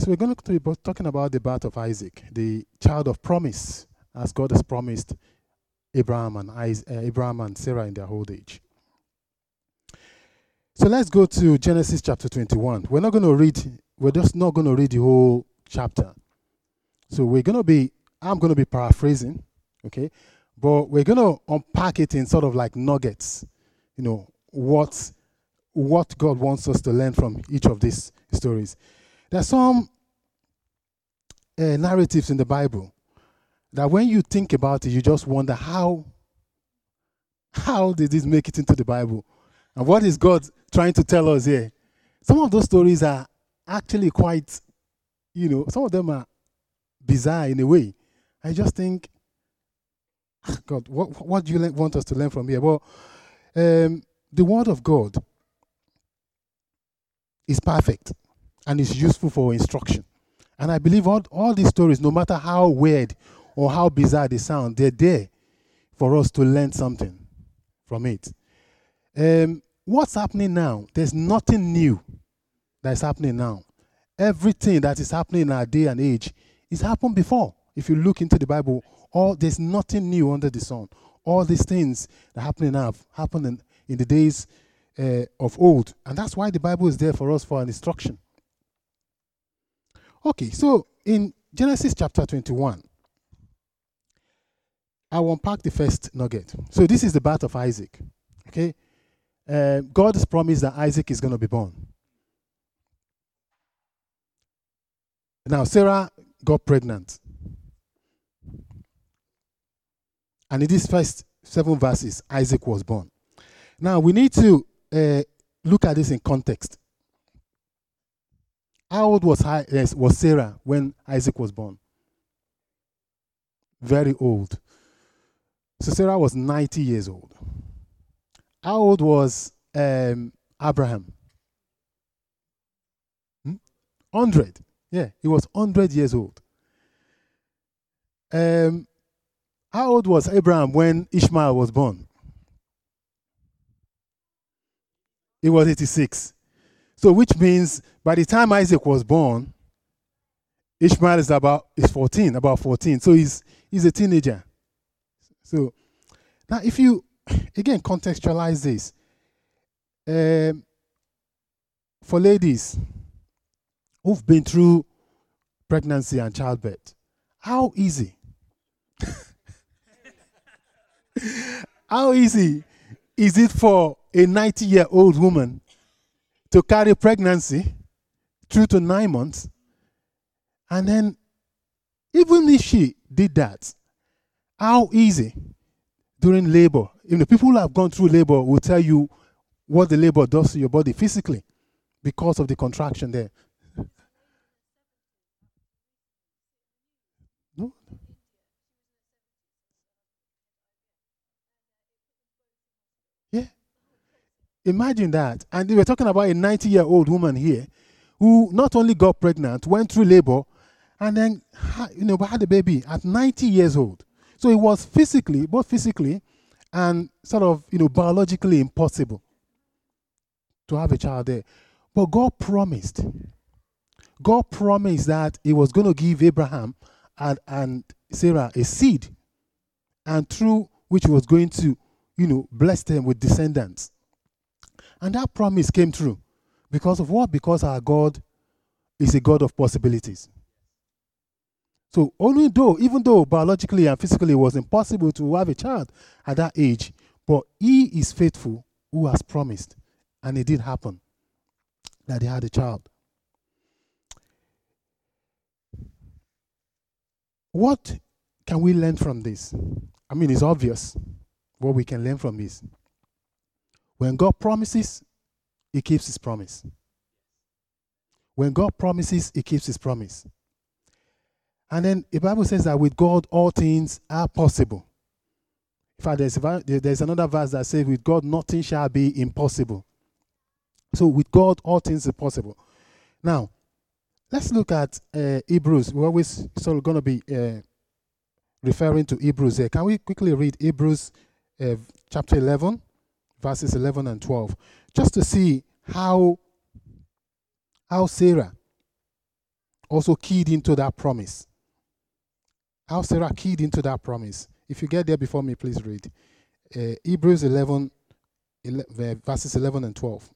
So we're going to be talking about the birth of Isaac, the child of promise, as God has promised Abraham and Sarah in their old age. So let's go to Genesis chapter 21. We're just not going to read the whole chapter. So I'm going to be paraphrasing, okay? But we're going to unpack it in sort of like nuggets, what God wants us to learn from each of these stories. There are some narratives in the Bible that when you think about it, you just wonder how did this make it into the Bible? And what is God trying to tell us here? Some of those stories are actually quite, some of them are bizarre in a way. I just think, God, what do you want us to learn from here? Well, the Word of God is perfect and is useful for instruction. And I believe all these stories, no matter how weird or how bizarre they sound, they're there for us to learn something from it. What's happening now? There's nothing new that's happening now. Everything that is happening in our day and age is happened before. If you look into the Bible, there's nothing new under the sun. All these things that are happening now happened in the days of old. And that's why the Bible is there for us for an instruction. Okay, so in Genesis chapter 21, I will unpack the first nugget. So this is the birth of Isaac. Okay, God has promised that Isaac is going to be born. Now Sarah got pregnant, and in these first 7 verses, Isaac was born. Now we need to look at this in context. How old was Sarah when Isaac was born? Very old. So Sarah was 90 years old. How old was Abraham? 100. Yeah, he was 100 years old. How old was Abraham when Ishmael was born? He was 86. So which means by the time Isaac was born, Ishmael is about 14. So he's a teenager. So now if you, again, contextualize this, for ladies who've been through pregnancy and childbirth, how easy is it for a 90-year-old woman to carry pregnancy through to 9 months? And then, even if she did that, how easy during labor? People who have gone through labor will tell you what the labor does to your body physically because of the contraction there. No? Yeah. Imagine that. And we're talking about a 90-year-old woman here who not only got pregnant, went through labor, and then had a baby at 90 years old. So it was both physically and sort of biologically impossible to have a child there. But God promised that He was going to give Abraham and Sarah a seed, and through which He was going to bless them with descendants. And that promise came true. Because of what? Because our God is a God of possibilities. So even though biologically and physically it was impossible to have a child at that age, but He is faithful who has promised. And it did happen that they had a child. What can we learn from this? I mean, it's obvious what we can learn from this. When God promises, He keeps His promise. When God promises, He keeps His promise. And then the Bible says that with God, all things are possible. In fact, there's another verse that says, with God, nothing shall be impossible. So with God, all things are possible. Now, let's look at Hebrews. We're always sort of going to be referring to Hebrews here. Can we quickly read Hebrews chapter 11, verses 11 and 12, just to see how Sarah also keyed into that promise. How Sarah keyed into that promise. If you get there before me, please read. Hebrews 11, verses 11 and 12.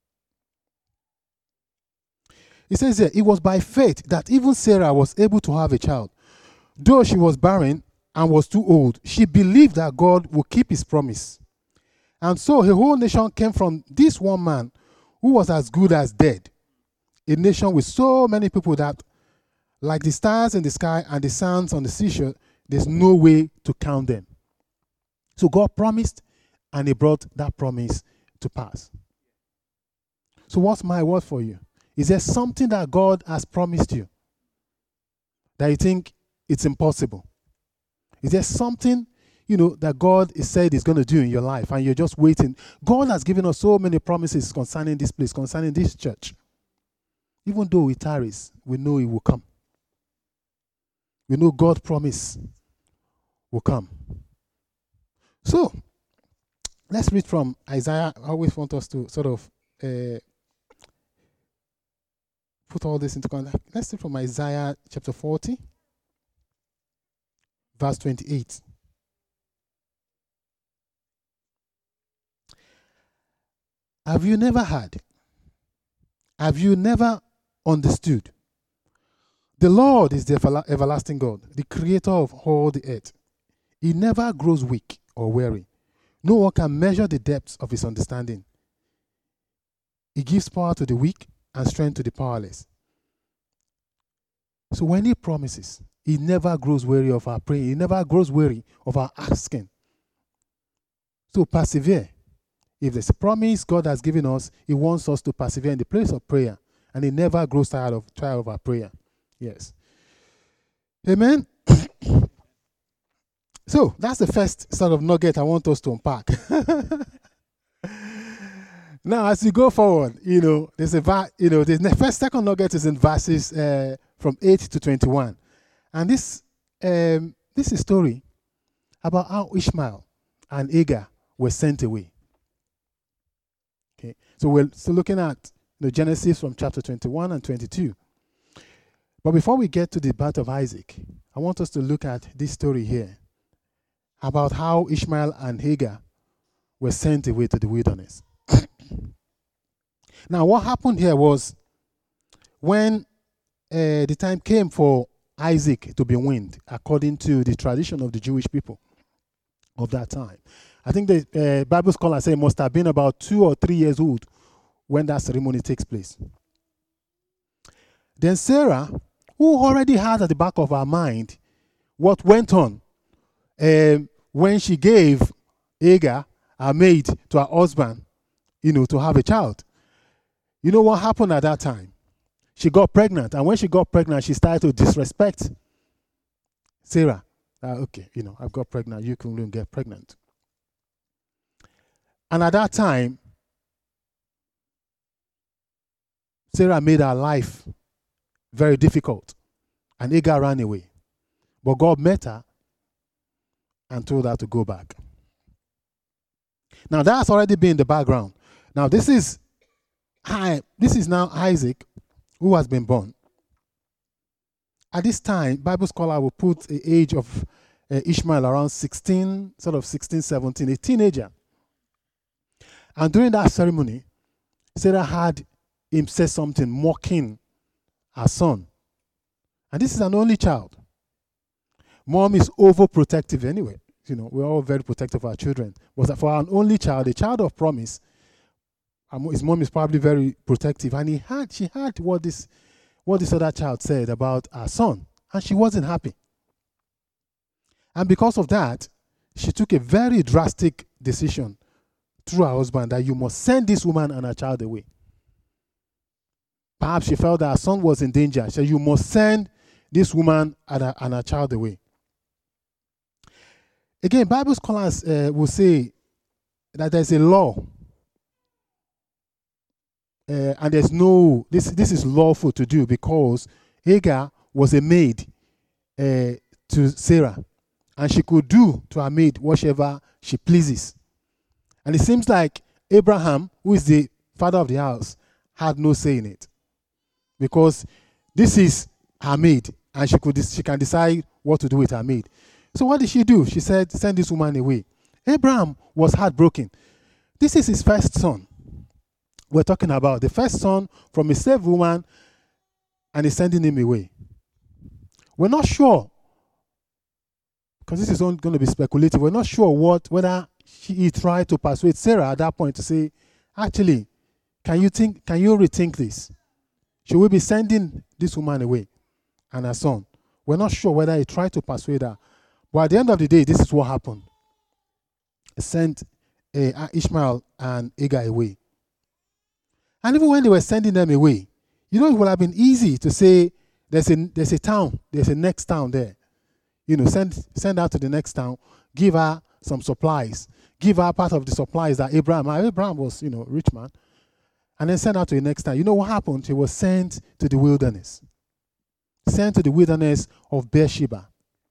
It says here, it was by faith that even Sarah was able to have a child. Though she was barren and was too old, she believed that God would keep his promise. And so a whole nation came from this one man who was as good as dead. A nation with so many people that, like the stars in the sky and the sands on the seashore, there's no way to count them. So God promised, and he brought that promise to pass. So what's my word for you? Is there something that God has promised you that you think it's impossible? Is there something, that God has said is going to do in your life and you're just waiting? God has given us so many promises concerning this place, concerning this church. Even though it tarries, we know it will come. We know God's promise will come. So, let's read from Isaiah. I always want us to sort of put all this into context. Let's read from Isaiah chapter 40, verse 28. Have you never heard? Have you never understood? The Lord is the everlasting God, the creator of all the earth. He never grows weak or weary. No one can measure the depths of his understanding. He gives power to the weak and strength to the powerless. So when he promises, he never grows weary of our praying. He never grows weary of our asking. So persevere. If there's a promise God has given us, he wants us to persevere in the place of prayer. And he never grows tired of our prayer. Yes. Amen. So that's the first sort of nugget I want us to unpack. Now, as you go forward, there's the second nugget is in verses from 8 to 21, and this is a story about how Ishmael and Hagar were sent away. Okay, so we're still looking at the Genesis from chapter 21 and 22. But before we get to the birth of Isaac, I want us to look at this story here about how Ishmael and Hagar were sent away to the wilderness. Now, what happened here was when the time came for Isaac to be weaned, according to the tradition of the Jewish people of that time. I think the Bible scholars say it must have been about 2 or 3 years old when that ceremony takes place. Then Sarah, who already had at the back of her mind what went on when she gave Hagar, her maid, to her husband, to have a child. You know what happened at that time? She got pregnant, and when she got pregnant, she started to disrespect Sarah. Okay, I've got pregnant, you couldn't get pregnant. And at that time, Sarah made her life very difficult, and Hagar ran away. But God met her and told her to go back. Now, that's already been the background. Now, this is now Isaac, who has been born. At this time, Bible scholar will put the age of Ishmael around 16, 17, a teenager. And during that ceremony, Sarah had him say something mocking her son. And this is an only child. Mom is overprotective anyway. We're all very protective of our children. But for an only child, a child of promise, his mom is probably very protective. And she heard what this other child said about her son. And she wasn't happy. And because of that, she took a very drastic decision through her husband that you must send this woman and her child away. Perhaps she felt that her son was in danger. So you must send this woman and her child away. Again, Bible scholars will say that there's a law. And there's this is lawful to do because Hagar was a maid to Sarah. And she could do to her maid whatever she pleases. And it seems like Abraham, who is the father of the house, had no say in it. Because this is her maid, and she can decide what to do with her maid. So what did she do? She said, send this woman away. Abraham was heartbroken. This is his first son. We're talking about the first son from a slave woman, and he's sending him away. We're not sure, because this is going to be speculative. We're not sure whether he tried to persuade Sarah at that point to say, actually, can you rethink this? Should we be sending this woman away and her son? We're not sure whether he tried to persuade her. But at the end of the day, this is what happened. He sent Ishmael and Hagar away. And even when they were sending them away, it would have been easy to say, there's a town, there's a next town there. Send her to the next town, give her some supplies, give her part of the supplies that Abraham was, rich man, and then send her to the next town. You know what happened? He was sent to the wilderness. Sent to the wilderness of Beersheba.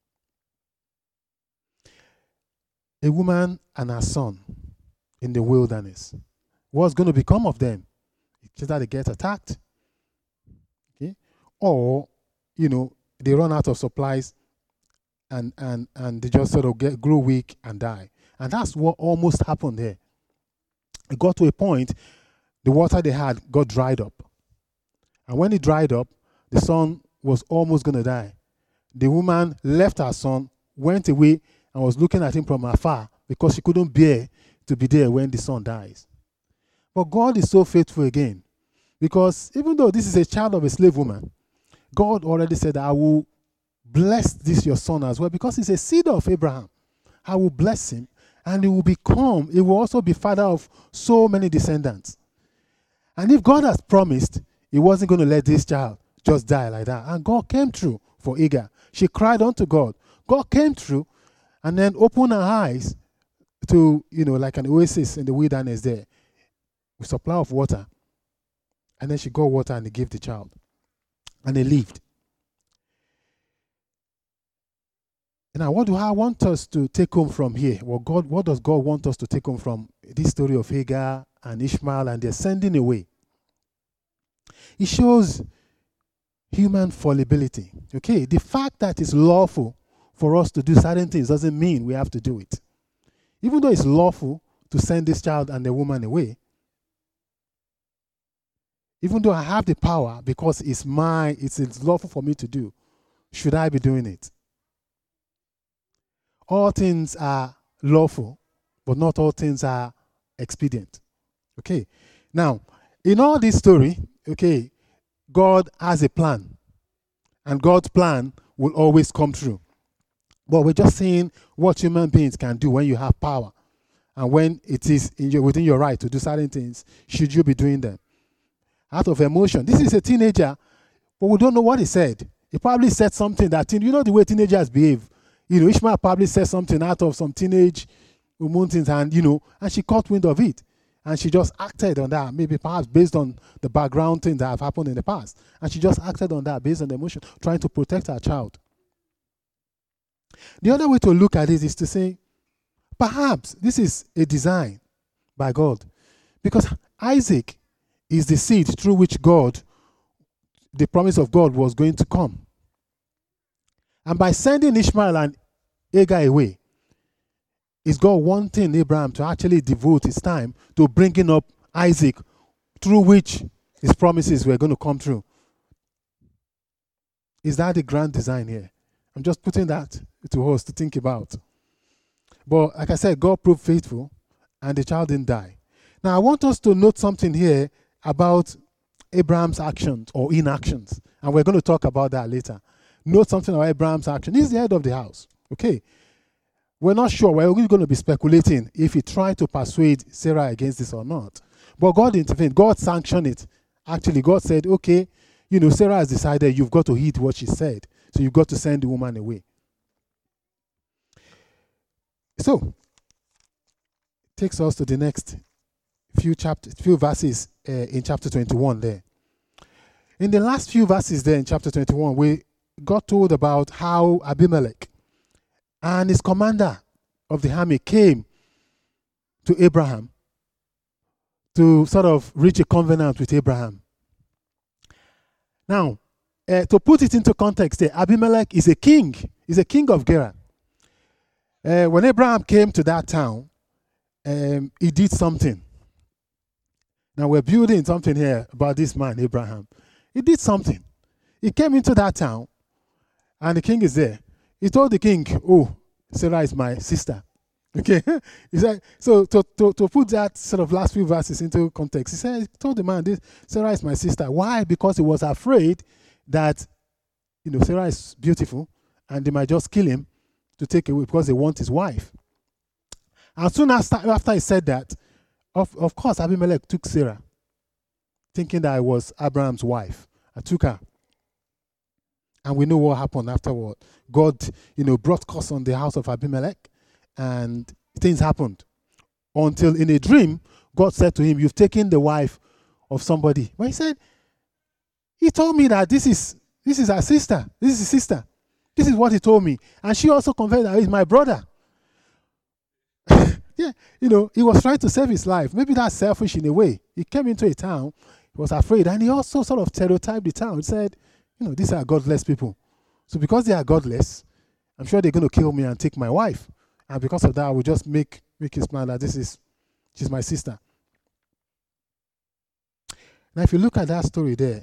A woman and her son in the wilderness. What's going to become of them? It's either they get attacked, okay, or they run out of supplies and they just sort of grow weak and die. And that's what almost happened there. It got to a point, the water they had got dried up. And when it dried up, the son was almost going to die. The woman left her son, went away, and was looking at him from afar because she couldn't bear to be there when the son dies. But God is so faithful again, because even though this is a child of a slave woman, God already said, I will bless this your son as well, because he's a seed of Abraham. I will bless him, and he will also be father of so many descendants. And if God has promised, he wasn't going to let this child just die like that. And God came through for Hagar. She cried unto God. God came through and then opened her eyes to, like an oasis in the wilderness there, with supply of water. And then she got water and he gave the child. And they lived. Now, what do I want us to take home from here? What does God want us to take home from this story of Hagar and Ishmael and their sending away? It shows human fallibility. Okay, the fact that it's lawful for us to do certain things doesn't mean we have to do it. Even though it's lawful to send this child and the woman away, even though I have the power because it's lawful for me to do, should I be doing it? All things are lawful, but not all things are expedient. Okay. Now, in all this story, okay, God has a plan. And God's plan will always come true. But we're just seeing what human beings can do when you have power. And when it is within your right to do certain things, should you be doing them? Out of emotion. This is a teenager, but we don't know what he said. He probably said something that, the way teenagers behave. Ishmael probably said something out of some teenage things, and, and she caught wind of it. And she just acted on that, maybe perhaps based on the background things that have happened in the past. And she just acted on that based on the emotion, trying to protect her child. The other way to look at it is to say, perhaps this is a design by God. Because Isaac is the seed through which the promise of God was going to come. And by sending Ishmael and Hagar away, is God wanting Abraham to actually devote his time to bringing up Isaac, through which his promises were going to come true? Is that the grand design here? I'm just putting that to us to think about. But like I said, God proved faithful and the child didn't die. Now I want us to note something here about Abraham's actions or inactions. And we're going to talk about that later. Note something about Abraham's action. He's the head of the house. Okay. We're not sure. We're only going to be speculating if he tried to persuade Sarah against this or not. But God intervened. God sanctioned it. Actually, God said, okay, Sarah has decided you've got to heed what she said. So you've got to send the woman away. So, takes us to the next few verses in chapter 21 there. In the last few verses there in chapter 21, we got told about how Abimelech and his commander of the army came to Abraham to sort of reach a covenant with Abraham. Now, to put it into context, Abimelech is a king. He's a king of Gerar. When Abraham came to that town, he did something. Now we're building something here about this man, Abraham. He did something. He came into that town, and the king is there. He told the king, "Oh, Sarah is my sister." Okay, he said. So to put that sort of last few verses into context, he told the man, "This Sarah is my sister." Why? Because he was afraid that Sarah is beautiful, and they might just kill him to take away because they want his wife. And soon after he said that, of course, Abimelech took Sarah, thinking that it was Abraham's wife. I took her. And we know what happened afterward. God, brought curse on the house of Abimelech, and things happened. Until in a dream, God said to him, "You've taken the wife of somebody." But he told me that this is our sister. This is his sister. This is what he told me. And she also confessed that he's my brother. Yeah, he was trying to save his life. Maybe that's selfish in a way. He came into a town, he was afraid, and he also sort of stereotyped the town. He said, these are godless people. So because they are godless, I'm sure they're going to kill me and take my wife. And because of that, I will just make his plan that she's my sister. Now, if you look at that story there,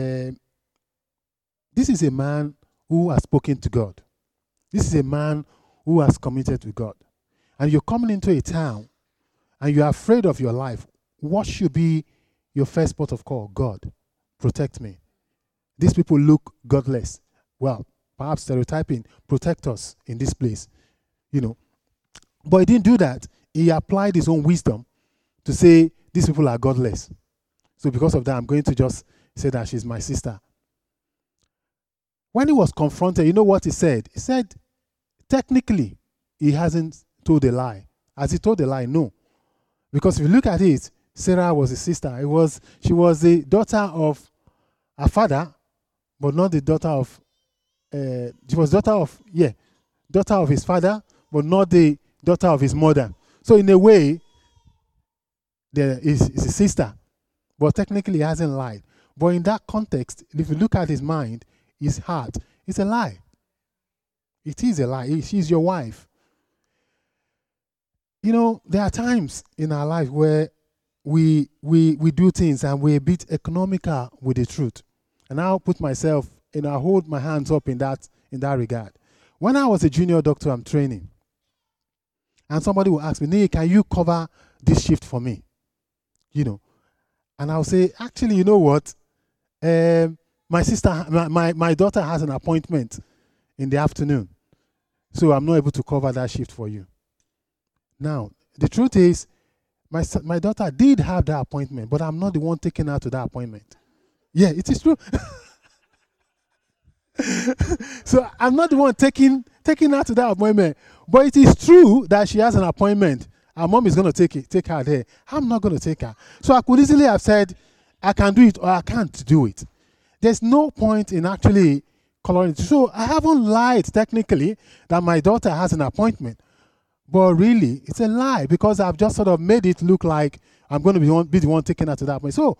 this is a man who has spoken to God. This is a man who has committed to God. And you're coming into a town, and you're afraid of your life. What should be your first port of call? God, protect me. These people look godless. Well, perhaps stereotyping, protect us in this place. But he didn't do that. He applied his own wisdom to say, these people are godless. So because of that, I'm going to just say that she's my sister. When he was confronted, you know what he said? He said, technically, he hasn't told a lie. Has he told a lie? No. Because if you look at it, Sarah was his sister. She was the daughter of her father, but not the daughter of, she was daughter of his father, but not the daughter of his mother. So in a way, there is his sister, but technically he hasn't lied. But in that context, if you look at his mind, his heart, it's a lie. It is a lie. She's your wife. There are times in our life where we do things and we're a bit economical with the truth. And I'll put myself, I hold my hands up in that regard. When I was a junior doctor, I'm training. And somebody will ask me, "Nick, can you cover this shift for me?" And I'll say, "Actually, you know what? My sister, my daughter has an appointment in the afternoon. So I'm not able to cover that shift for you." Now, the truth is, my daughter did have that appointment, but I'm not the one taking her to that appointment. Yeah, it is true. So I'm not the one taking her to that appointment. But it is true that she has an appointment. Her mom is going to take her there. I'm not going to take her. So I could easily have said, I can do it or I can't do it. There's no point in actually coloring it. So I haven't lied technically that my daughter has an appointment. But really, it's a lie because I've just sort of made it look like I'm going to be the one taking her to that point. So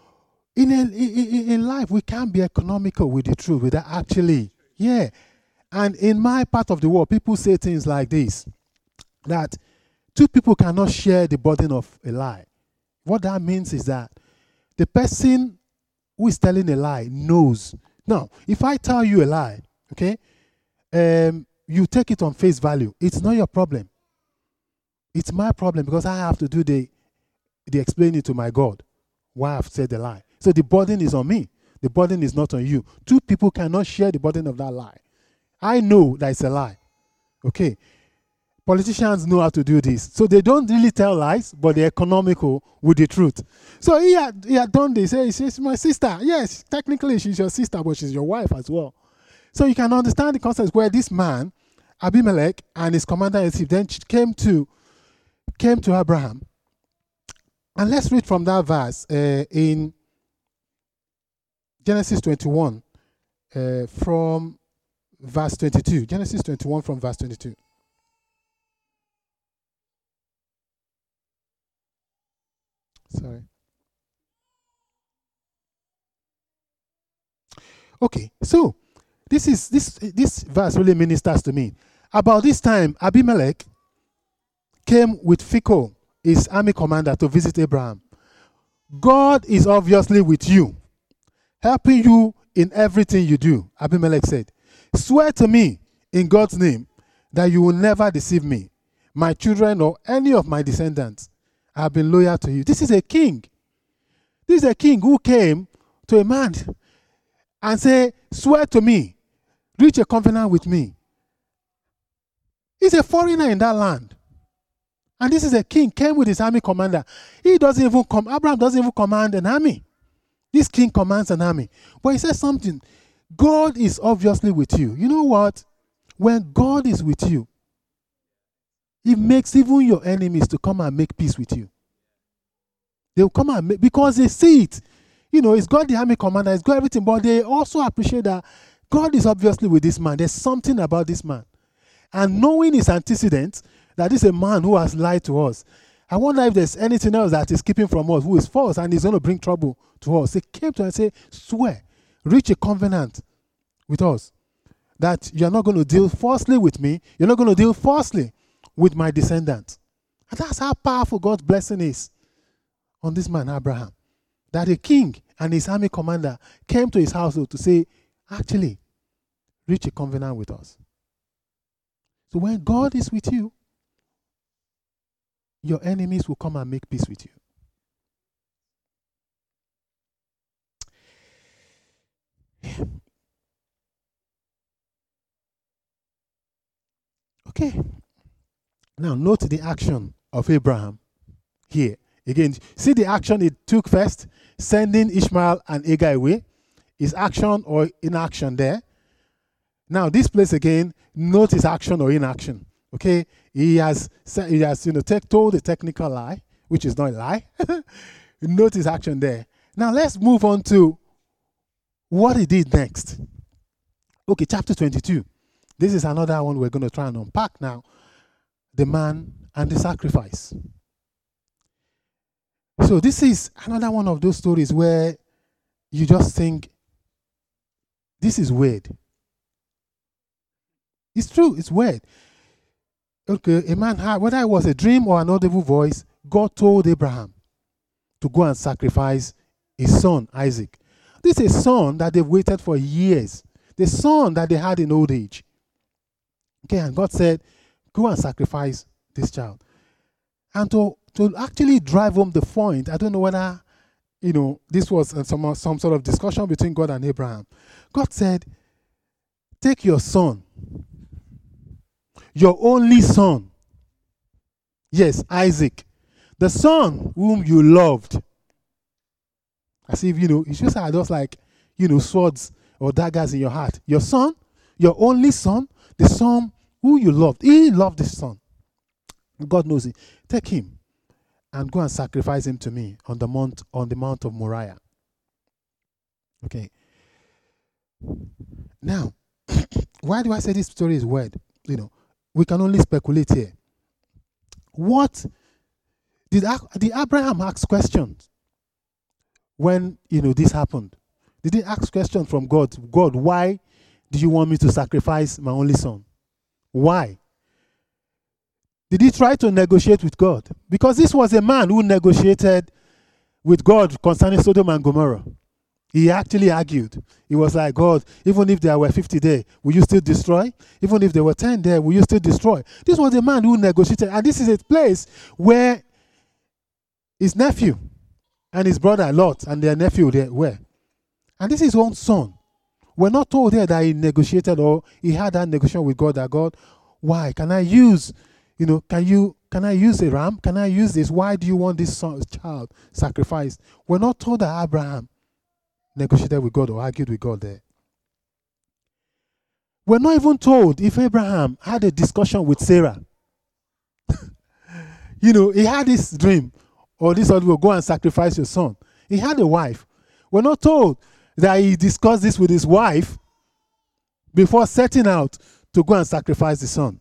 in life, we can't be economical with the truth without actually, yeah. And in my part of the world, people say things like this, that two people cannot share the burden of a lie. What that means is that the person who is telling a lie knows. Now, if I tell you a lie, okay, you take it on face value. It's not your problem. It's my problem because I have to do the explaining to my God why I've said the lie. So the burden is on me. The burden is not on you. Two people cannot share the burden of that lie. I know that it's a lie. Okay. Politicians know how to do this. So they don't really tell lies, but they're economical with the truth. So he had done this. She's my sister. Yes, technically she's your sister, but she's your wife as well. So you can understand the context where this man, Abimelech, and his commander-in-chief then came to Abraham. And let's read from that verse in Genesis 21 from verse 22. Genesis 21 from verse 22. Sorry. Okay, so this verse really ministers to me. About this time, Abimelech came with Phicol, his army commander, to visit Abraham. God is obviously with you, helping you in everything you do, Abimelech said. Swear to me in God's name that you will never deceive me, my children, or any of my descendants. I have been loyal to you. This is a king. This is a king who came to a man and said, swear to me, reach a covenant with me. He's a foreigner in that land. And this is a king, came with his army commander. Abraham doesn't even command an army. This king commands an army. But he says something. God is obviously with you. You know what? When God is with you, it makes even your enemies to come and make peace with you. They'll come and make, because they see it. You know, it's got the army commander, it's got everything, but they also appreciate that God is obviously with this man. There's something about this man. And knowing his antecedents, that this is a man who has lied to us. I wonder if there's anything else that is keeping from us, who is false and is going to bring trouble to us. They came to us and say, swear, reach a covenant with us that you're not going to deal falsely with me, you're not going to deal falsely with my descendants. And that's how powerful God's blessing is on this man, Abraham. That a king and his army commander came to his household to say, actually, reach a covenant with us. So when God is with you, your enemies will come and make peace with you. Okay. Now note the action of Abraham here. Again, see the action it took first, sending Ishmael and Hagar away. Is action or inaction there? Now this place again, note his action or inaction. Okay, he has told a technical lie, which is not a lie. Note his action there. Now let's move on to what he did next. Okay, chapter 22. This is another one we're going to try and unpack now. The man and the sacrifice. So this is another one of those stories where you just think, this is weird. It's true, it's weird. Okay, a man had, whether it was a dream or an audible voice, God told Abraham to go and sacrifice his son, Isaac. This is a son that they've waited for years. The son that they had in old age. Okay, and God said, go and sacrifice this child. And to actually drive home the point, I don't know whether, this was some sort of discussion between God and Abraham. God said, take your son, your only son. Yes, Isaac. The son whom you loved. As if, it's just like, swords or daggers in your heart. Your son, your only son, the son who you loved. He loved his son. God knows it. Take him and go and sacrifice him to me on the Mount of Moriah. Okay. Now, why do I say this story is weird? We can only speculate here. What did Abraham ask questions when this happened? Did he ask questions from God? God, why do you want me to sacrifice my only son? Why? Did he try to negotiate with God? Because this was a man who negotiated with God concerning Sodom and Gomorrah. He actually argued. He was like, God, even if there were 50 there, will you still destroy? Even if there were 10 there, will you still destroy? This was a man who negotiated. And this is a place where his nephew and his brother Lot and their nephew there were. And this is his own son. We're not told there that he negotiated or he had that negotiation with God, that God, why? Can I use, can I use a ram? Can I use this? Why do you want this child sacrificed? We're not told that Abraham negotiated with God or argued with God there. We're not even told if Abraham had a discussion with Sarah. He had this dream, or this will go and sacrifice your son. He had a wife. We're not told that he discussed this with his wife before setting out to go and sacrifice the son.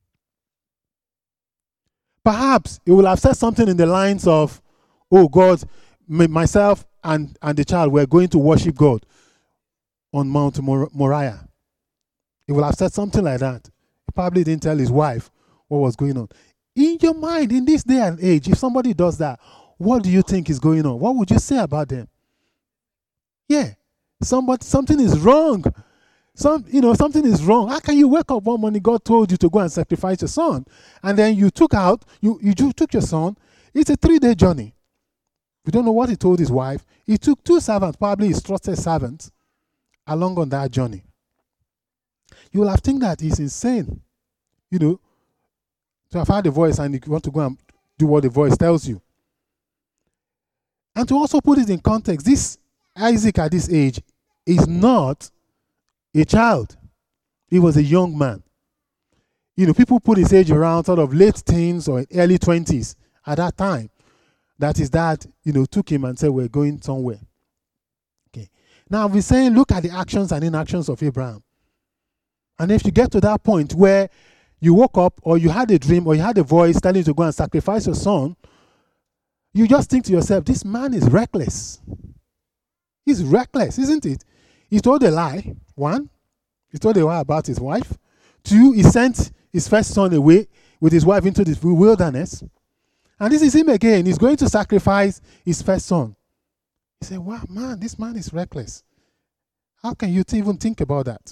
Perhaps he will have said something in the lines of, oh God, myself and the child were going to worship God on Mount Moriah. He will have said something like that. He probably didn't tell his wife what was going on. In your mind, in this day and age, if somebody does that, what do you think is going on? What would you say about them? Yeah, something is wrong. Something is wrong. How can you wake up one morning, God told you to go and sacrifice your son, and then you took your son? It's a 3-day journey. We don't know what he told his wife. He took 2 servants, probably his trusted servants, along on that journey. You will have think that he's insane, to have heard the voice and you want to go and do what the voice tells you. And to also put it in context, this Isaac at this age is not a child. He was a young man. People put his age around sort of late teens or early 20s at that time. That his dad, took him and said, we're going somewhere. Okay. Now, we're saying, look at the actions and inactions of Abraham. And if you get to that point where you woke up or you had a dream or you had a voice telling you to go and sacrifice your son, you just think to yourself, this man is reckless. He's reckless, isn't it? He told a lie. 1, he told a lie about his wife. 2, he sent his first son away with his wife into the wilderness. And this is him again. He's going to sacrifice his first son. He said, wow, man, this man is reckless. How can you even think about that?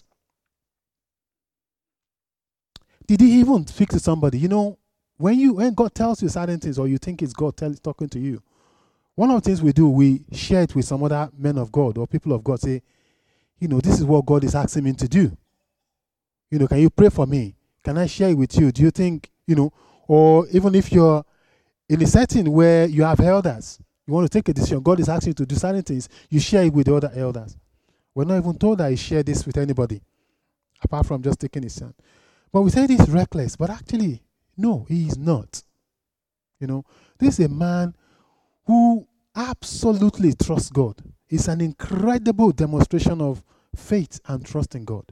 Did he even speak to somebody? When God tells you certain things or you think it's God talking to you, one of the things we do, we share it with some other men of God or people of God. Say, this is what God is asking me to do. Can you pray for me? Can I share it with you? Do you think, or even if you're in a setting where you have elders, you want to take a decision, God is asking you to do certain things, you share it with the other elders. We're not even told that he shared this with anybody, apart from just taking his son. But we say he's reckless, but actually, no, he is not. This is a man who absolutely trusts God. It's an incredible demonstration of faith and trust in God.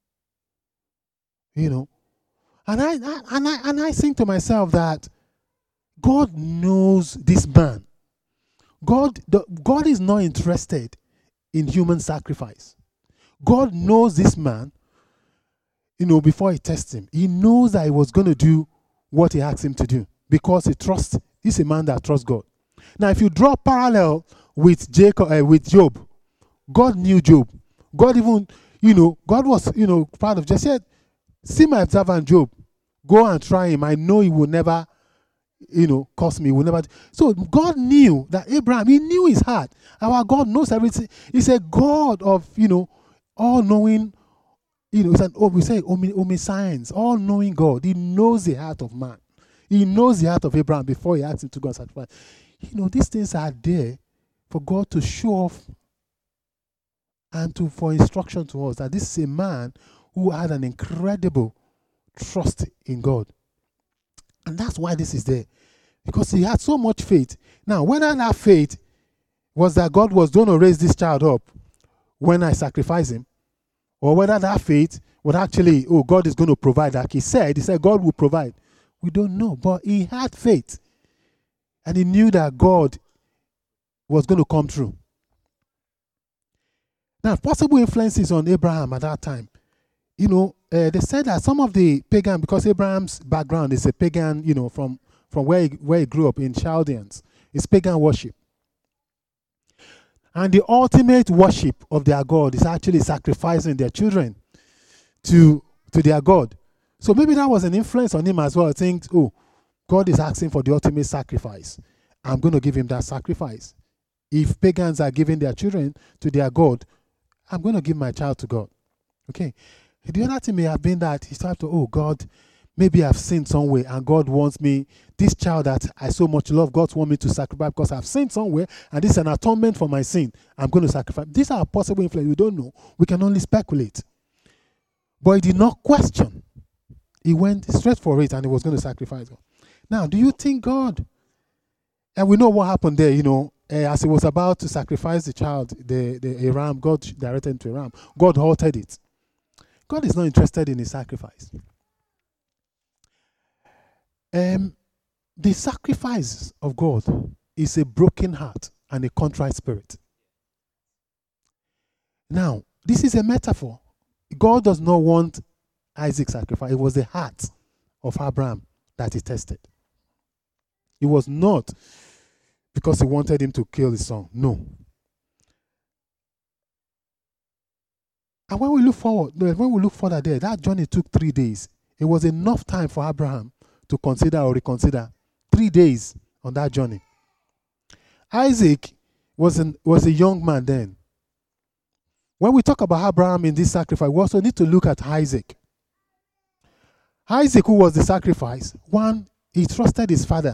And I think to myself that God knows this man. God is not interested in human sacrifice. God knows this man, before he tests him. He knows that he was going to do what he asked him to do because he's a man that trusts God. Now, if you draw parallel with Job, God knew Job. God even, God was, proud of just said, see my servant Job, go and try him. I know he will never, curse me. He will never. So God knew that Abraham, he knew his heart. Our God knows everything. He's a God of, all-knowing, it's we say omniscience, all-knowing God. He knows the heart of man. He knows the heart of Abraham before he asked him to go and sacrifice. These things are there for God to show off and for instruction to us that this is a man who had an incredible trust in God. And that's why this is there. Because he had so much faith. Now, whether that faith was that God was going to raise this child up when I sacrifice him, or whether that faith would actually, God is going to provide. Like he said God will provide. We don't know. But he had faith. And he knew that God was going to come through. Now, possible influences on Abraham at that time. They said that some of the pagan, because Abraham's background is a pagan, from where he grew up in Chaldeans, it's pagan worship. And the ultimate worship of their God is actually sacrificing their children to their God. So maybe that was an influence on him as well. Think, God is asking for the ultimate sacrifice. I'm going to give him that sacrifice. If pagans are giving their children to their God, I'm going to give my child to God. Okay. The other thing may have been that he started to, God, maybe I've sinned somewhere and God wants me, this child that I so much love, God wants me to sacrifice because I've sinned somewhere and this is an atonement for my sin. I'm going to sacrifice. These are possible influences. We don't know. We can only speculate. But he did not question. He went straight for it and he was going to sacrifice. Now, do you think God, and we know what happened there, as he was about to sacrifice the child, a ram, God directed him to a ram. God halted it. God is not interested in his sacrifice. The sacrifice of God is a broken heart and a contrite spirit. Now, this is a metaphor. God does not want Isaac's sacrifice. It was the heart of Abraham that he tested. It was not because he wanted him to kill his son. No. And when we look further there, that journey took 3 days. It was enough time for Abraham to consider or reconsider. 3 days on that journey. Isaac was a young man then. When we talk about Abraham in this sacrifice, we also need to look at Isaac. Isaac, who was the sacrifice, one, he trusted his father.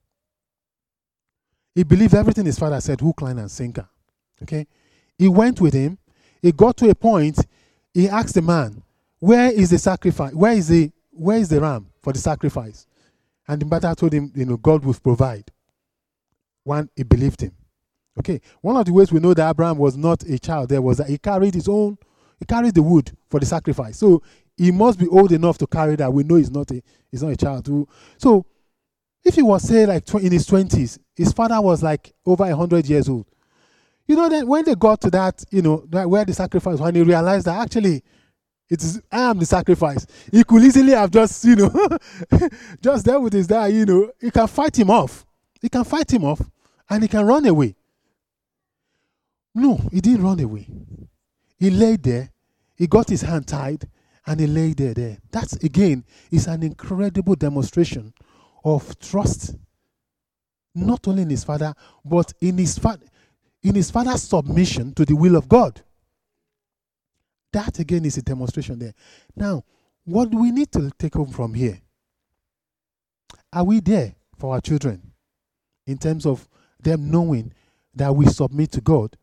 He believed everything his father said, hook, line, and sinker. Okay? He went with him. He got to a point, he asked the man, where is the sacrifice? Where is the ram for the sacrifice? And the man told him, God will provide. One, he believed him. Okay. One of the ways we know that Abraham was not a child there was that he carried the wood for the sacrifice. So he must be old enough to carry that. We know he's not a child. So if he was, say, like in his 20s, his father was like over 100 years old. Then when they got to that, where the sacrifice, when he realized that actually I am the sacrifice, he could easily have just, just dealt with his dad, he can fight him off. He can fight him off and he can run away. No, he didn't run away. He laid there, he got his hand tied, and he lay there. That, again, is an incredible demonstration of trust, not only in his father, but in his father's submission to the will of God. That, again, is a demonstration there. Now, what do we need to take home from here? Are we there for our children in terms of them knowing that we submit to God?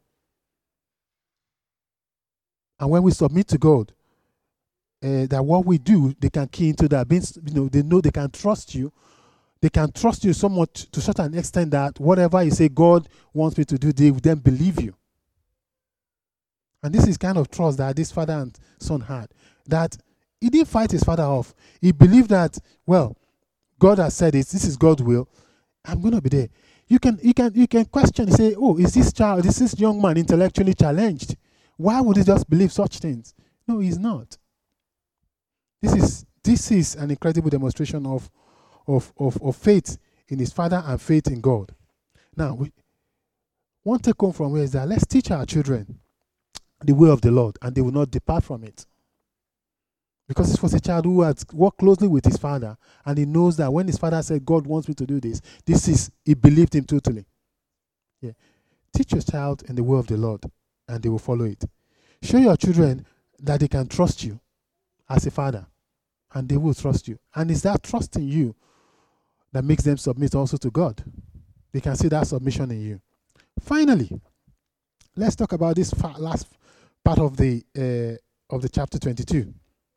And when we submit to God, that what we do, they can key into that. They know they can trust you. They can trust you so much to such an extent that whatever you say God wants me to do, they will then believe you. And this is kind of trust that this father and son had. That he didn't fight his father off. He believed that, well, God has said it. This is God's will. I'm going to be there. You can question and say, oh, is this young man intellectually challenged? Why would he just believe such things? No, he's not. This is an incredible demonstration of faith in his father and faith in God. Now, one take home from here is that let's teach our children the way of the Lord, and they will not depart from it. Because this was a child who had worked closely with his father, and he knows that when his father said, God wants me to do this, he believed him totally. Yeah. Teach your child in the way of the Lord, and they will follow it. Show your children that they can trust you as a father, and they will trust you. And it's that trust in you that makes them submit also to God. They can see that submission in you. Finally, let's talk about this last part of the chapter 22.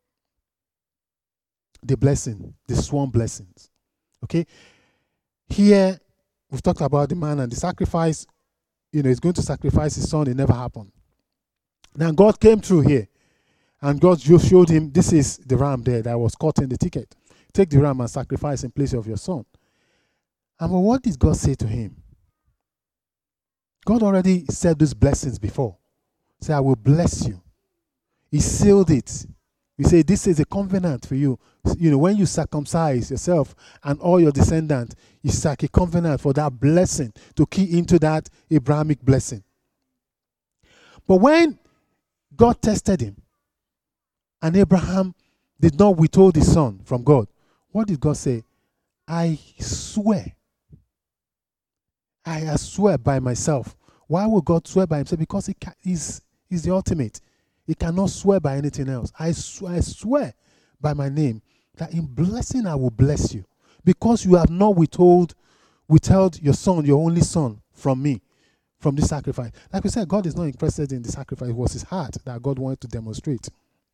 The blessing, the sworn blessings. Okay? Here, we've talked about the man and the sacrifice. He's going to sacrifice his son. It never happened. Now, God came through here. And God just showed him, this is the ram there that was caught in the ticket. Take the ram and sacrifice in place of your son. And what did God say to him? God already said these blessings before. He said, I will bless you. He sealed it. He said, this is a covenant for you. When you circumcise yourself and all your descendants, it's like a covenant for that blessing to key into that Abrahamic blessing. But when God tested him, and Abraham did not withhold his son from God, what did God say? I swear. I swear by myself. Why would God swear by himself? Because he's the ultimate. He cannot swear by anything else. I swear by my name that in blessing I will bless you, because you have not withheld your son, your only son, from me, from this sacrifice. Like we said, God is not interested in the sacrifice. It was his heart that God wanted to demonstrate.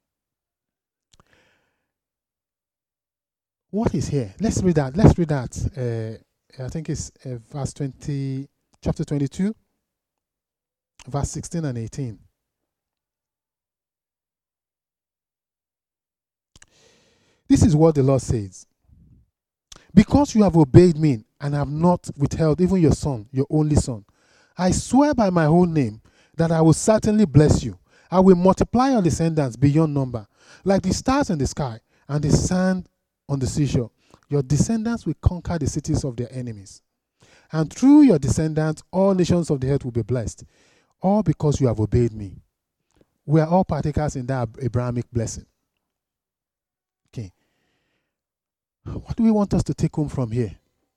What is here? Let's read that. I think it's verse 20, chapter 22, verse 16 and 18. This is what the Lord says. Because you have obeyed me and have not withheld even your son, your only son, I swear by my own name that I will certainly bless you, I will multiply your descendants beyond number, like the stars in the sky and the sand on the seashore. Your descendants will conquer the cities of their enemies. And through your descendants, all nations of the earth will be blessed, all because you have obeyed me. We are all partakers in that Abrahamic blessing. Okay. What do we want us to take home from here?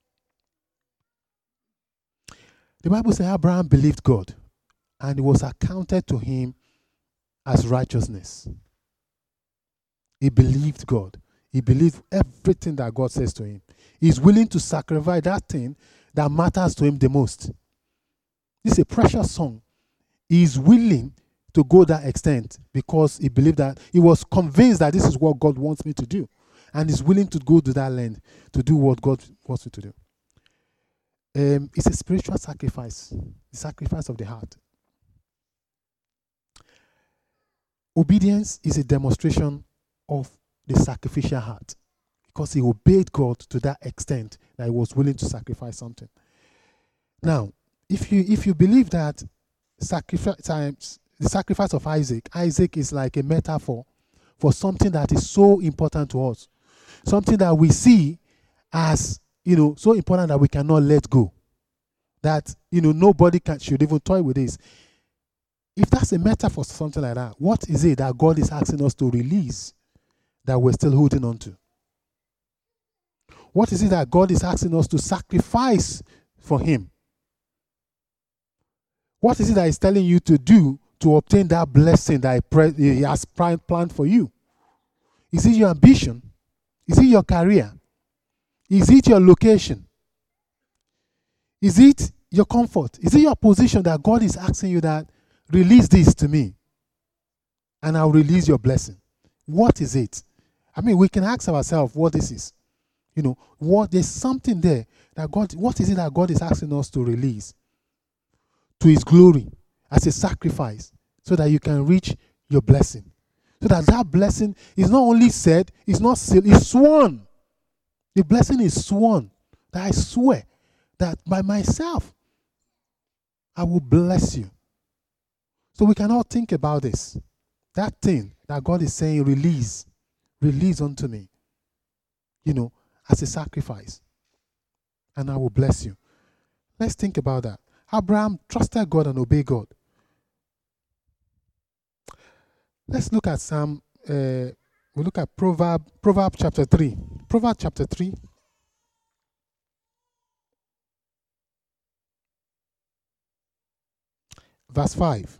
The Bible says Abraham believed God, and it was accounted to him as righteousness. He believed God. He believed everything that God says to him. He's willing to sacrifice that thing that matters to him the most. This is a precious song. He's willing to go that extent because he believed that, he was convinced that this is what God wants me to do. And he's willing to go to that land to do what God wants me to do. It's a spiritual sacrifice, the sacrifice of the heart. Obedience is a demonstration of the sacrificial heart, because he obeyed God to that extent that he was willing to sacrifice something. Now, if you believe that the sacrifice of Isaac is like a metaphor for something that is so important to us, something that we see as, so important that we cannot let go, that, nobody should even toy with this. If that's a metaphor for something like that, what is it that God is asking us to release that we're still holding on to? What is it that God is asking us to sacrifice for him? What is it that he's telling you to do to obtain that blessing that he has planned for you? Is it your ambition? Is it your career? Is it your location? Is it your comfort? Is it your position that God is asking you that, release this to me and I'll release your blessing? What is it? I mean, we can ask ourselves what this is. There's something there that what is it that God is asking us to release to his glory as a sacrifice so that you can reach your blessing? So that blessing is not only said, it's not sealed, it's sworn. The blessing is sworn. That I swear that by myself, I will bless you. So we can all think about this. That thing that God is saying, release unto me, as a sacrifice, and I will bless you. Let's think about that. Abraham trusted God and obeyed God. Let's look at we'll look at Proverbs chapter 3. Proverbs chapter 3. Verse 5.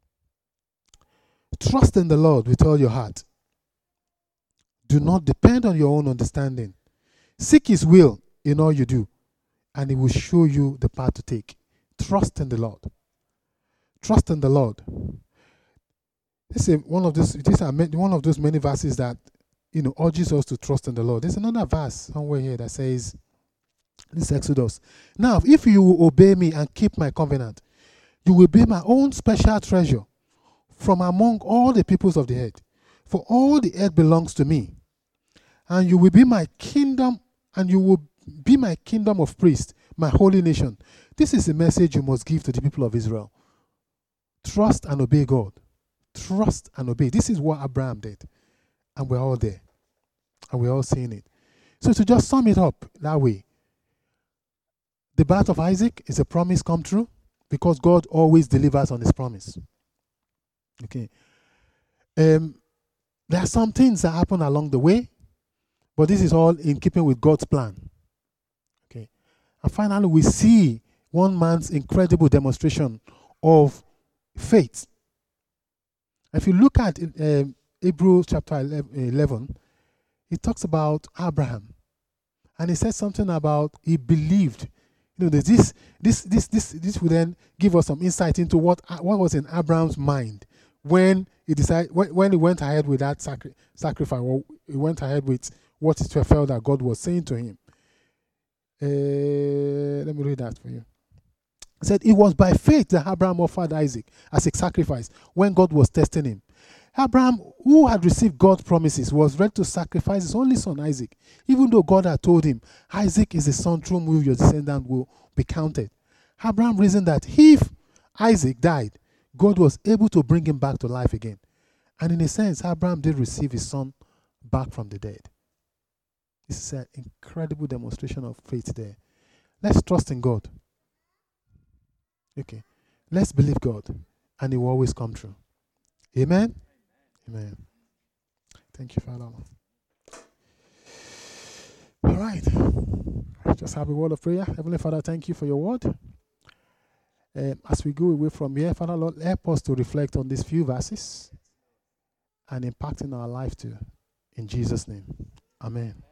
Trust in the Lord with all your heart. Do not depend on your own understanding. Seek his will in all you do, and he will show you the path to take. Trust in the Lord. Trust in the Lord. This is one of those many verses that urges us to trust in the Lord. There's another verse somewhere here that says, this is Exodus. Now, if you will obey me and keep my covenant, you will be my own special treasure from among all the peoples of the earth. For all the earth belongs to me. And you will be my kingdom, and you will be my kingdom of priests, my holy nation. This is the message you must give to the people of Israel. Trust and obey God. Trust and obey. This is what Abraham did. And we're all there. And we're all seeing it. So to just sum it up that way, the birth of Isaac is a promise come true, because God always delivers on his promise. Okay. There are some things that happen along the way, but this is all in keeping with God's plan. Okay. And finally, we see one man's incredible demonstration of faith. If you look at Hebrews chapter 11, it talks about Abraham. And it says something about he believed. This will then give us some insight into what was in Abraham's mind when he decided, when he went ahead with that sacrifice, or he went ahead with what he felt that God was saying to him. Let me read that for you. It said, it was by faith that Abraham offered Isaac as a sacrifice when God was testing him. Abraham, who had received God's promises, was ready to sacrifice his only son Isaac, even though God had told him, Isaac is the son through whom your descendant will be counted. Abraham reasoned that if Isaac died, God was able to bring him back to life again. And in a sense, Abraham did receive his son back from the dead. This is an incredible demonstration of faith there. Let's trust in God. Okay. Let's believe God, and it will always come true. Amen? Amen. Thank you, Father. All right. Just have a word of prayer. Heavenly Father, thank you for your word. As we go away from here, Father, Lord, help us to reflect on these few verses and impact in our life too. In Jesus' name. Amen.